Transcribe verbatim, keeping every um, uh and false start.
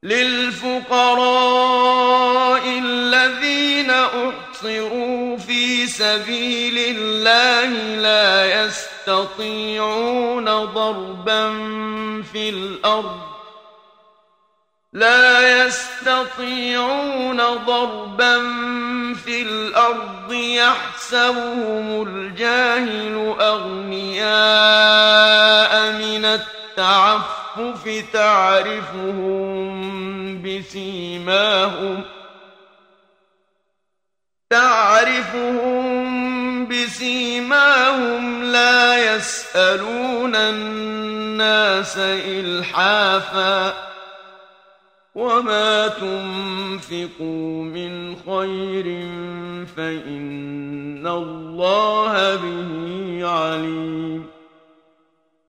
للفقراء الذين أحصروا في سبيل الله لا يستطيعون ضربا في الأرض لا يستطيعون ضربا في الأرض يحسبهم الجاهل أغنياء من التعفف تعرفهم بسيماهم تعرفهم بسيماهم لا يسألون الناس إلحافا وما تنفقوا من خير فإن الله به عليم